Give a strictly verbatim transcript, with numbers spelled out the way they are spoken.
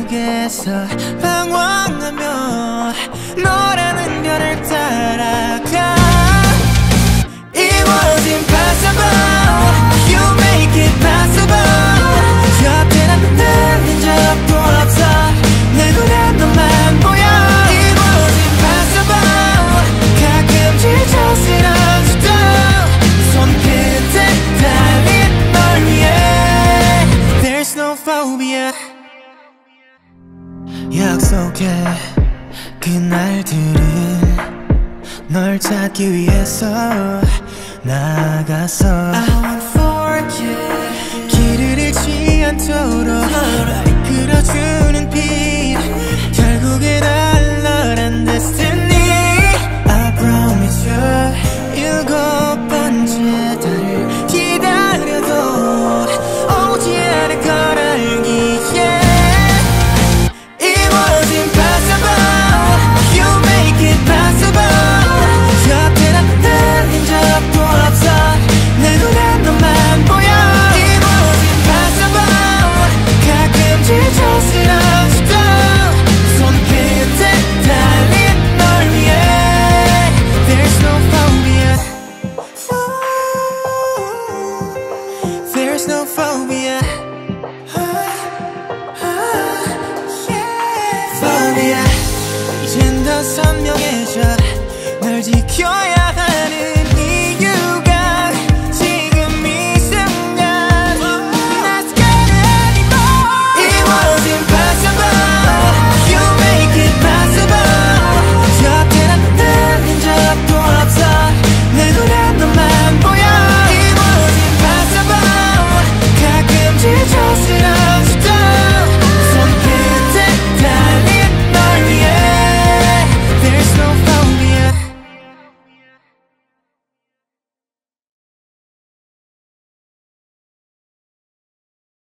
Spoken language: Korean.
속에서 방황하며 너라는 별을 따라가. It was impossible, you make it possible. 곁에 난 들린 적도 없어, 내 눈엔 너만 보여. It was impossible, 가끔 지쳐 쓰러져도 손끝에 달린 널 위해. There's no phobia. 약속해 그날들은 널 찾기 위해서 나가서 I won't forget. 길을 잃지 않도록 날 이끌어주는 빛, 결국엔 I love and destiny. I promise you 일곱 번째 달을 기다려도 오지 않을 걸 알기에. It was impossible, you make it possible. 곁에 난 들린 적도 없어, 내 눈엔 너만 보여. It was impossible, 가끔 지쳐 쓰러져도 손끝에 달린 널 위해. There's no phobia, there's no phobia. Phobia. 이젠 더 선명해져 널 지켜야 하는